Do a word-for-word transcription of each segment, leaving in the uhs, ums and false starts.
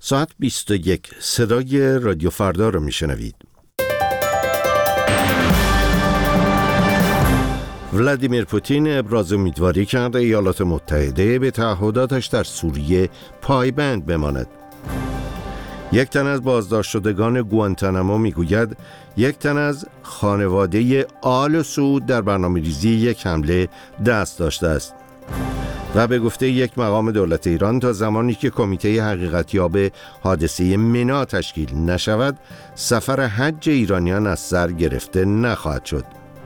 ساعت بیست و یک صدای رادیو فردا رو میشنوید. ولادیمیر پوتین ابراز امیدواری کرد ایالات متحده به تعهداتش در سوریه پایبند بماند. یک تن از بازداشت شدگان گوانتانامو میگوید یک تن از خانواده آل سعود در برنامه‌ریزی یک حمله دست داشته است. و به گفته یک مقام دولت ایران تا زمانی که کمیته حقیقتیاب حادثه منا تشکیل نشود سفر حج ایرانیان از سر گرفته نخواهد شد.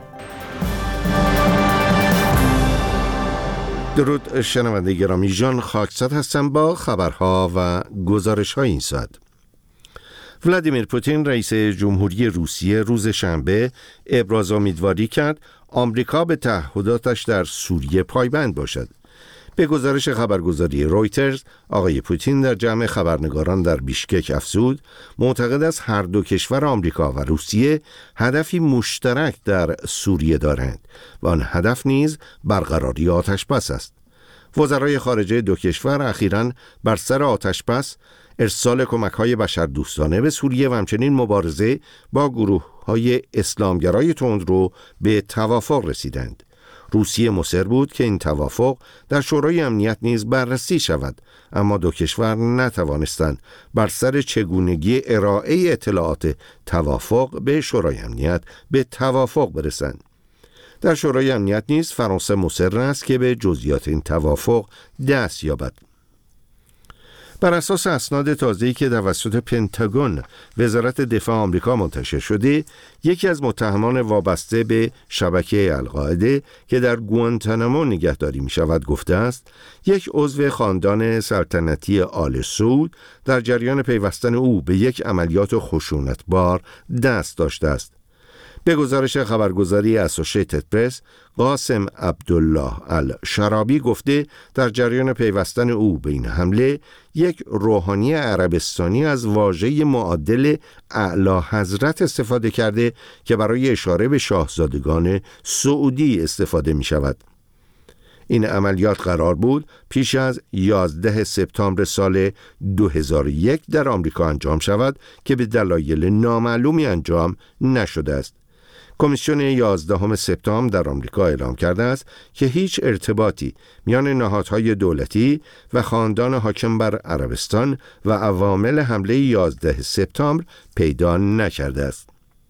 درود شنونده گرامی، ژان خاکساد هستم با خبرها و گزارش‌های این ساعت. ولادیمیر پوتین رئیس جمهوری روسیه روز شنبه ابراز امیدواری کرد آمریکا به تعهداتش در سوریه پایبند باشد. به گزارش خبرگزاری رویترز، آقای پوتین در جمع خبرنگاران در بیشکک افزود معتقد است هر دو کشور آمریکا و روسیه هدفی مشترک در سوریه دارند و آن هدف نیز برقراری آتشبس است. وزرای خارجه دو کشور اخیراً بر سر آتشبس، ارسال کمک‌های بشردوستانه به سوریه و همچنین مبارزه با گروه‌های اسلامگرای تندرو به توافق رسیدند. روسیه مصر بود که این توافق در شورای امنیت نیز بررسی شود، اما دو کشور نتوانستند بر سر چگونگی ارائه اطلاعات توافق به شورای امنیت به توافق برسند. در شورای امنیت نیز فرانسه مصر است که به جزئیات این توافق دست یابد. بر اساس اسناد تازه‌ای که توسط پنتاگون وزارت دفاع آمریکا منتشر شده، یکی از متهمان وابسته به شبکه القاعده که در گوانتانامو نگهداری می شود گفته است یک عضو خاندان سلطنتی آل سعود در جریان پیوستن او به یک عملیات خشونتبار دست داشته است. به گزارش خبرگزاری اسوشیتد پرس، قاسم عبدالله الشرابی گفته در جریان پیوستن او به این حمله یک روحانی عربستانی از واژه معادل اعلی حضرت استفاده کرده که برای اشاره به شاهزادگان سعودی استفاده می شود. این عملیات قرار بود پیش از یازده سپتامبر سال دو هزار و یک در آمریکا انجام شود که به دلایل نامعلومی انجام نشده است. کمیسیون یازدهم سپتامبر در آمریکا اعلام کرده است که هیچ ارتباطی میان نهادهای دولتی و خاندان حاکم بر عربستان و عوامل حمله یازده سپتامبر پیدا نکرده است.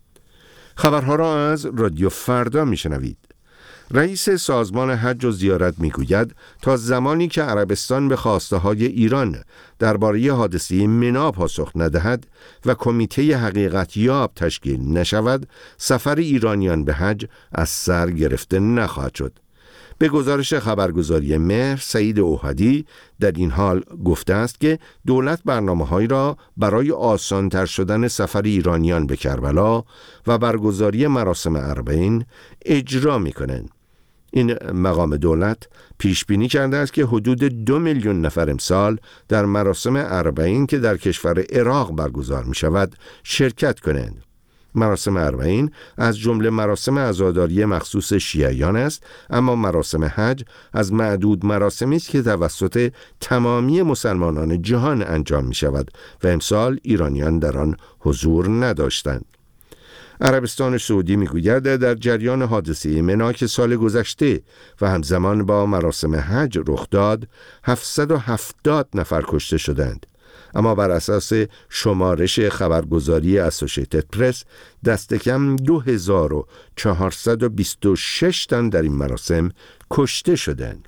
خبرها را از رادیو فردا میشنوید. رئیس سازمان حج و زیارت میگوید تا زمانی که عربستان به خواسته های ایران درباره حادثه منا پاسخ ندهد و کمیته حقیقتیاب تشکیل نشود، سفر ایرانیان به حج از سر گرفته نخواهد شد. به گزارش خبرگزاری مهر، سعید اوحدی در این حال گفته است که دولت برنامه‌هایی را برای آسان‌تر شدن سفر ایرانیان به کربلا و برگزاری مراسم اربعین اجرا می‌کنند. این مقام دولت پیش بینی کرده است که حدود دو میلیون نفر امسال در مراسم اربعین که در کشور عراق برگزار می شود شرکت کنند. مراسم اربعین از جمله مراسم عزاداری مخصوص شیعیان است، اما مراسم حج از معدود مراسمی است که توسط تمامی مسلمانان جهان انجام می شود و امسال ایرانیان در آن حضور نداشتند. عربستان سعودی میگوید در جریان حادثه منا که سال گذشته و همزمان با مراسم حج رخ داد هفتصد و هفتاد نفر کشته شدند، اما بر اساس شمارش خبرگزاری اسوشیتد پرس دست کم دو هزار و چهارصد و بیست و شش تن در این مراسم کشته شدند.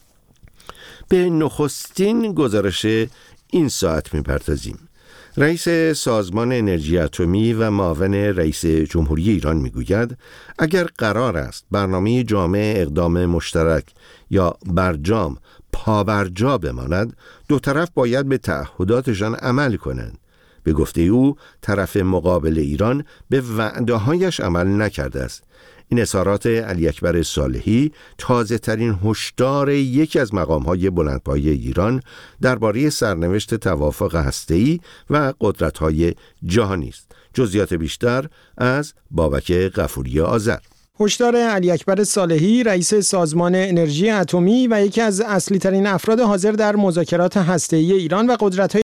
به نخستین گزارش این ساعت میپردازیم. رئیس سازمان انرژی اتمی و معاون رئیس جمهوری ایران میگوید اگر قرار است برنامه جامع اقدام مشترک یا برجام پابرجا بماند، دو طرف باید به تعهداتشان عمل کنند. به گفته او طرف مقابل ایران به وعده‌هایش عمل نکرده است. این اظهارات علی اکبر صالحی تازه ترین هشدار یکی از مقام‌های بلندپایه ایران درباره سرنوشت توافق هسته‌ای و قدرت‌های جهانی است. جزئیات بیشتر از بابک غفوری آذر. هشدار علی اکبر صالحی، رئیس سازمان انرژی اتمی و یکی از اصلی ترین افراد حاضر در مذاکرات هسته‌ای ایران و قدرت‌های